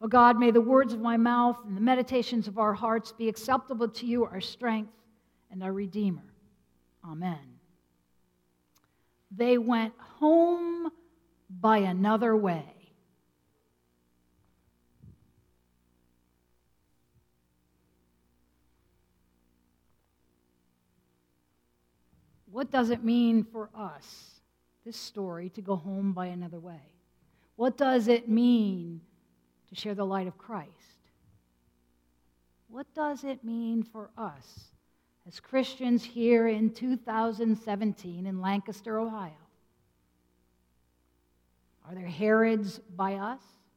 O God, may the words of my mouth and the meditations of our hearts be acceptable to you, our strength and our Redeemer. Amen. They went home by another way. What does it mean for us, this story, to go home by another way? What does it mean to share the light of Christ? What does it mean for us as Christians here in 2017 in Lancaster, Ohio? Are there Herods by us?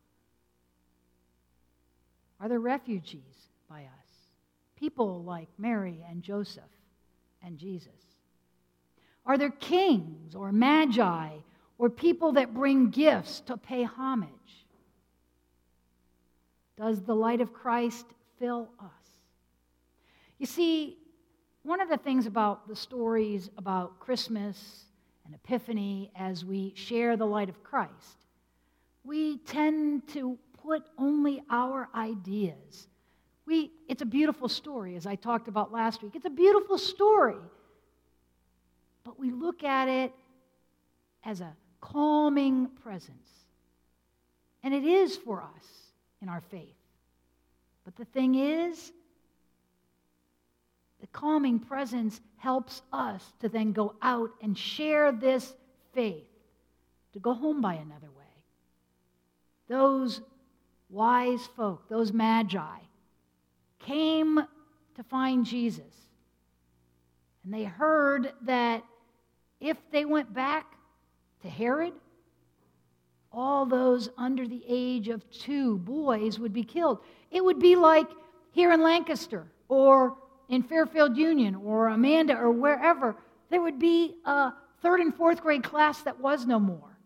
Are there refugees by us? People like Mary and Joseph and Jesus? Are there kings or magi or people that bring gifts to pay homage? Does the light of Christ fill us? You see, one of the things about the stories about Christmas and Epiphany as we share the light of Christ, we tend to put only our ideas. It's a beautiful story, as I talked about last week. It's a beautiful story. But we look at it as a calming presence. And it is for us in our faith. But the thing is, the calming presence helps us to then go out and share this faith, to go home by another way. Those wise folk, those magi, came to find Jesus. And they heard that if they went back to Herod, all those under the age of 2 boys would be killed. It would be like here in Lancaster or in Fairfield Union or Amanda or wherever. There would be a 3rd and 4th grade class that was no more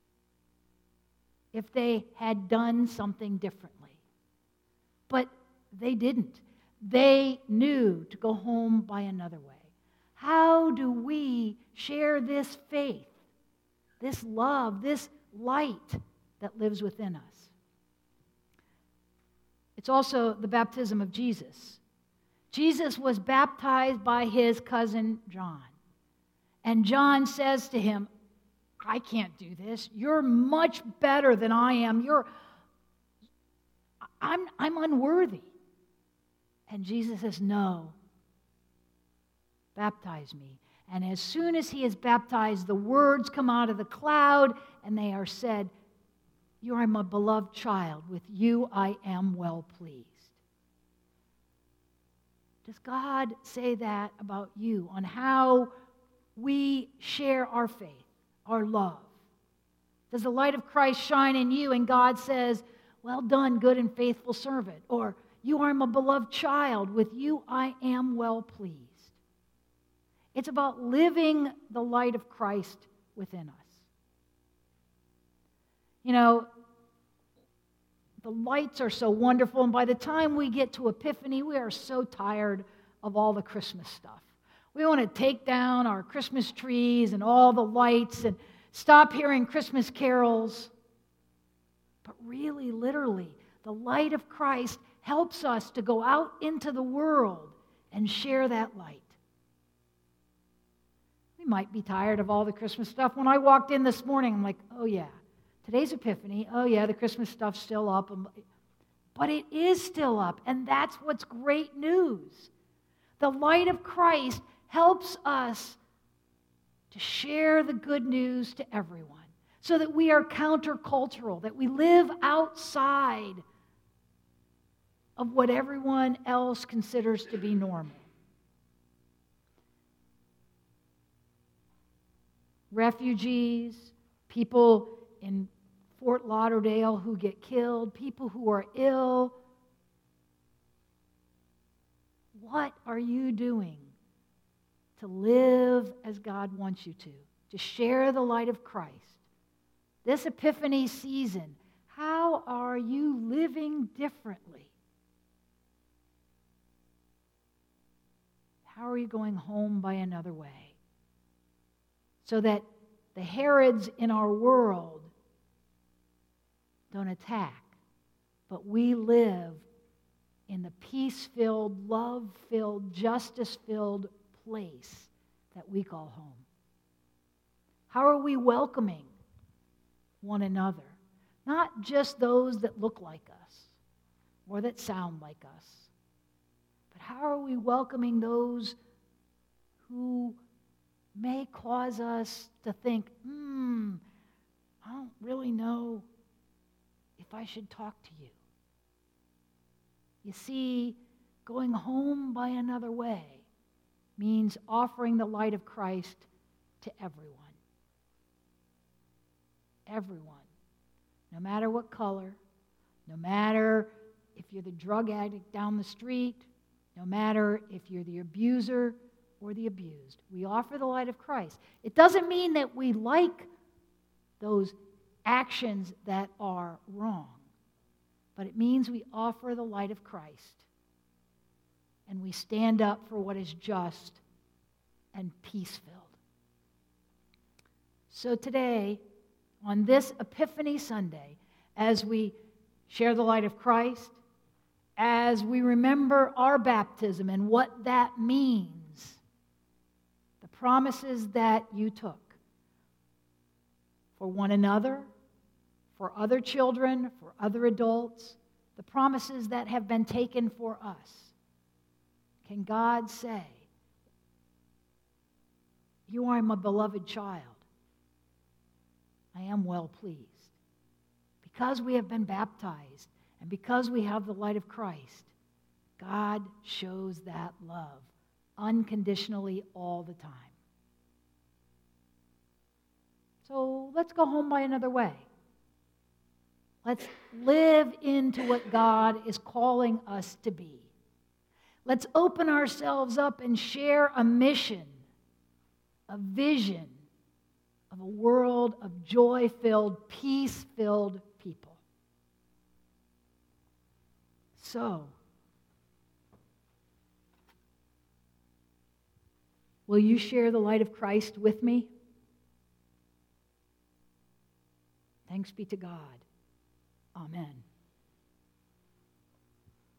if they had done something differently. But they didn't. They knew to go home by another way. How do we share this faith, this love, this light that lives within us? It's also the baptism of Jesus. Jesus was baptized by his cousin John. And John says to him, I can't do this. You're much better than I am. I'm unworthy. And Jesus says, no. Baptize me. And as soon as he is baptized, the words come out of the cloud, and they are said, you are my beloved child. With you I am well pleased. Does God say that about you on how we share our faith, our love? Does the light of Christ shine in you and God says, well done, good and faithful servant? Or, you are my beloved child. With you I am well pleased. It's about living the light of Christ within us. You know, the lights are so wonderful, and by the time we get to Epiphany, we are so tired of all the Christmas stuff. We want to take down our Christmas trees and all the lights and stop hearing Christmas carols. But really, literally, the light of Christ helps us to go out into the world and share that light. We might be tired of all the Christmas stuff. When I walked in this morning, I'm like, oh yeah, today's Epiphany. Oh yeah, the Christmas stuff's still up. But it is still up, and that's what's great news. The light of Christ helps us to share the good news to everyone so that we are countercultural, that we live outside of what everyone else considers to be normal. Refugees, people in Fort Lauderdale who get killed, people who are ill. What are you doing to live as God wants you to share the light of Christ? This Epiphany season, how are you living differently? How are you going home by another way? So that the Herods in our world don't attack, but we live in the peace-filled, love-filled, justice-filled place that we call home. How are we welcoming one another? Not just those that look like us or that sound like us, but how are we welcoming those who may cause us to think, I don't really know if I should talk to you. You see, going home by another way means offering the light of Christ to everyone. Everyone. No matter what color, no matter if you're the drug addict down the street, no matter if you're the abuser or the abused. We offer the light of Christ. It doesn't mean that we like those actions that are wrong, but it means we offer the light of Christ and we stand up for what is just and peace-filled. So today, on this Epiphany Sunday, as we share the light of Christ, as we remember our baptism and what that means, the promises that you took for one another, for other children, for other adults, the promises that have been taken for us, can God say, you are my beloved child. I am well pleased. Because we have been baptized and because we have the light of Christ, God shows that love unconditionally all the time. So let's go home by another way. Let's live into what God is calling us to be. Let's open ourselves up and share a mission, a vision of a world of joy-filled, peace-filled people. So, will you share the light of Christ with me? Thanks be to God. Amen.